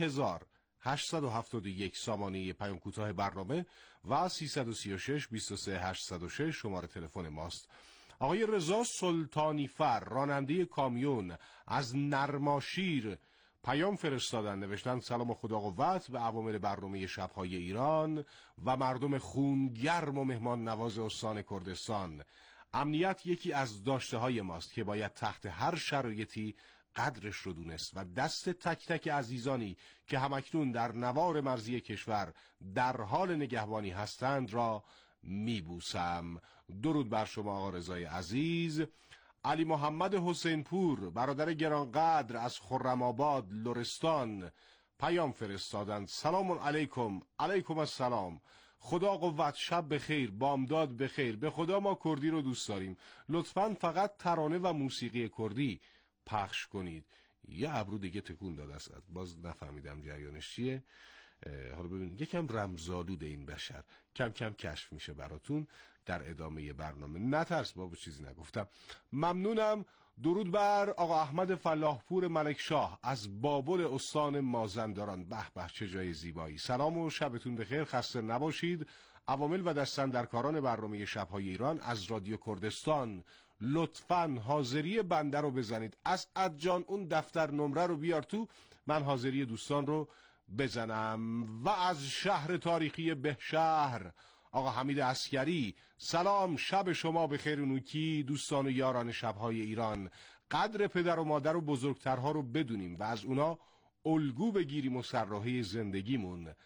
30,871 سامانه پیام کوتاه برنامه و 336 23 806 شماره تلفن ماست. آقای رضا سلطانی فر، راننده کامیون از نرماشیر، پیام فرستادن، نوشتن سلام و خدا قوت به عوامل برنامه شب‌های ایران و مردم خونگرم و مهمان نواز استان کردستان. امنیت یکی از داشته های ماست که باید تحت هر شرایطی قدرش رو دونست و دست تک تک عزیزانی که همکنون در نوار مرزی کشور در حال نگهبانی هستند را میبوسم. درود بر شما آقا رضای عزیز. علی محمد حسین پور، برادر گرانقدر از خرم‌آباد لرستان، پیام فرستادند سلام علیکم. علیکم السلام. خدا قوت، شب بخیر، بامداد بخیر. به خدا ما کردی رو دوست داریم، لطفاً فقط ترانه و موسیقی کردی پخش کنید. یه ابرو دیگه تکون داد است، باز نفهمیدم جریانش چیه. حالا ببینید، یکم رمزآلود این بشر کم کم کشف میشه براتون در ادامه برنامه. نترس بابا، چیزی نگفتم. ممنونم. درود بر آقا احمد فلاحپور ملکشاه از بابل استان مازندران. به به چه جای زیبایی. سلام و شبتون بخیر، خسته نباشید. عوامل و دستاندرکاران برنامه شب‌های ایران از رادیو کردستان، لطفاً حاضری بنده رو بزنید. اسعد جان اون دفتر نمره رو بیار تو، من حاضری دوستان رو بزنم. و از شهر تاریخی بهشهر آقا حمید عسکری، سلام، شب شما بخیر نوکی. دوستان و یاران شب‌های ایران، قدر پدر و مادر و بزرگترها رو بدونیم و از اونا الگو بگیریم و سرراهی زندگیمون